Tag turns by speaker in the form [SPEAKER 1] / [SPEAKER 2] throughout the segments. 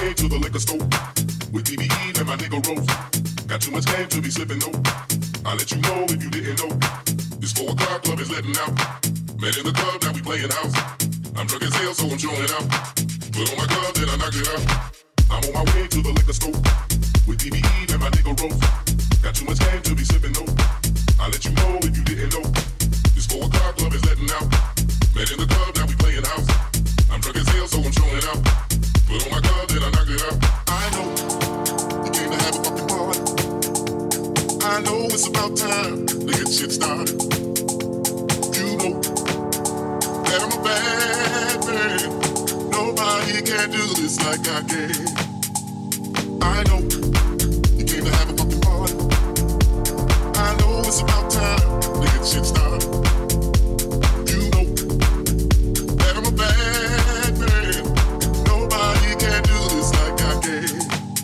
[SPEAKER 1] way to the liquor store with DBE and my nigga Rose. Got too much game to be slipping though. I'll let you know if you didn't know. This 4 o'clock club is letting out. Met in the club, now we playing house. I'm drunk as hell, so I'm showing out. Put on my glove, then I knock it out. I'm on my way to the liquor store with DBE and my nigga Rose. Got too much game to be slipping though. I'll let you know if you didn't know. This 4 o'clock club is letting out. Met in the club, now we playing house. I'm drunk as hell, so I'm showing out. Put on my glove, then I knock it out. I know you came to have a fucking party. I know it's about time to get shit started. You know that I'm a bad man. Nobody can do this like I can. I know you came to have a fucking party. I know it's about time to get shit started. You know that I'm a bad man. Nobody can do this like I can.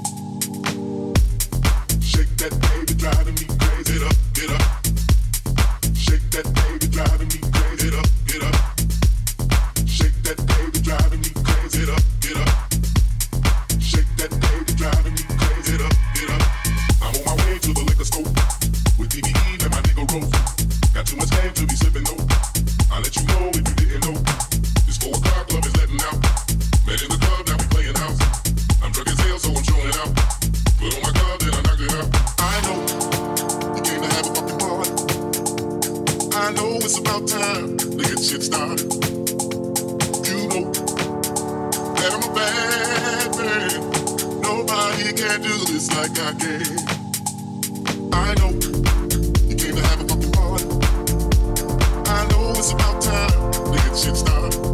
[SPEAKER 1] Shake that baby, driving me crazy. Get up, get up. Shake that baby, driving me crazy. Get up, get up. Shake that baby, driving me crazy. Get up, get up. Shake that baby, driving me crazy. Get up, get up. I'm on my way to the liquor store with DBE and my nigga Rose. Got too much game to be slipping though. I'll let you know if you didn't know. This 4 o'clock club is letting out. Met in the club, now we playing house. I'm drunk as hell, so I'm showing out. Put on my glove, then I knock it out. I know you came to have a fucking party. I know it's about time to get shit started. You know that I'm a bad man. Nobody can do this like I can. I know you came to have a fucking party. I know it's about time to get shit started.